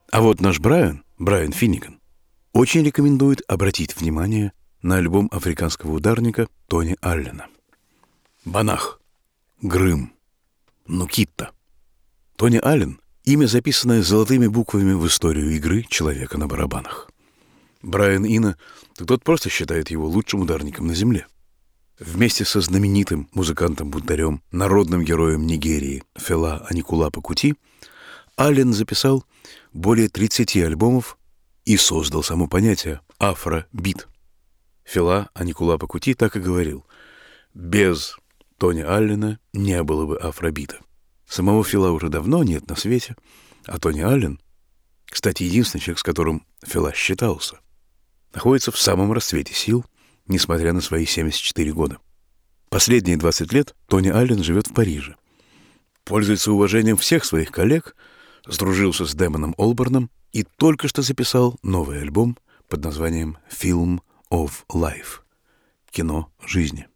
А вот наш Брайан Финниган, очень рекомендует обратить внимание на альбом африканского ударника Тони Аллена. Банах, Грым, Нукитта. Тони Аллен — имя, записанное золотыми буквами в историю игры «Человека на барабанах». Брайан Ино, тот просто считает его лучшим ударником на земле. Вместе со знаменитым музыкантом-бунтарем, народным героем Нигерии Фела Аникулапо Кути Аллен записал более 30 альбомов и создал само понятие «афробит». Фела Аникулапо Кути так и говорил: без Тони Аллена не было бы афробита. Самого Фела уже давно нет на свете, а Тони Аллен, кстати, единственный человек, с которым Фела считался, находится в самом расцвете сил, несмотря на свои 74 года. Последние 20 лет Тони Аллен живет в Париже, пользуется уважением всех своих коллег, сдружился с Дэмоном Олборном и только что записал новый альбом под названием «Film of Life» — «Кино жизни».